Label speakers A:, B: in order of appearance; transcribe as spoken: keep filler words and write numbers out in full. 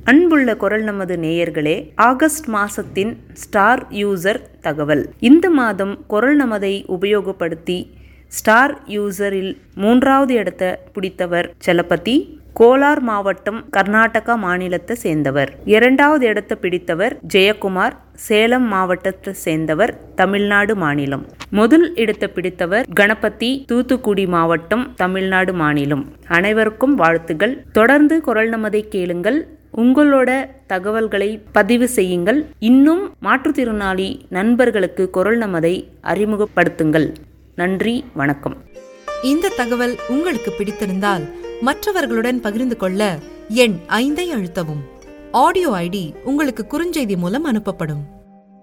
A: அன்புள்ள குரல் நமது நேயர்களே, ஆகஸ்ட் மாசத்தின் ஸ்டார் யூசர் தகவல். இந்த மாதம் குரல் நமதை உபயோகப்படுத்தி ஸ்டார் யூசரில் மூன்றாவது இடத்தை பிடித்தவர் சலபதி. கோலார் மாவட்டம், கர்நாடகா மாநிலத்தை சேர்ந்தவர். இரண்டாவது இடத்தை பிடித்தவர் ஜெயக்குமார், சேலம் மாவட்டத்தை சேர்ந்தவர், தமிழ்நாடு மாநிலம். முதல் இடத்தை பிடித்தவர் கணபதி, தூத்துக்குடி மாவட்டம், தமிழ்நாடு மாநிலம். அனைவருக்கும் வாழ்த்துகள். தொடர்ந்து குரல் நமதை கேளுங்கள். உங்களோட தகவல்களை பதிவு செய்யுங்கள். இன்னும் மாற்றுத்திறனாளி நண்பர்களுக்கு குரல் நமதை அறிமுகப்படுத்துங்கள். நன்றி, வணக்கம்.
B: இந்த தகவல் உங்களுக்கு பிடித்திருந்தால் மற்றவர்களுடன் பகிர்ந்து கொள்ள எண் ஐந்தை அழுத்தவும். ஆடியோ ஐடி உங்களுக்கு குறுஞ்செய்தி மூலம் அனுப்பப்படும்.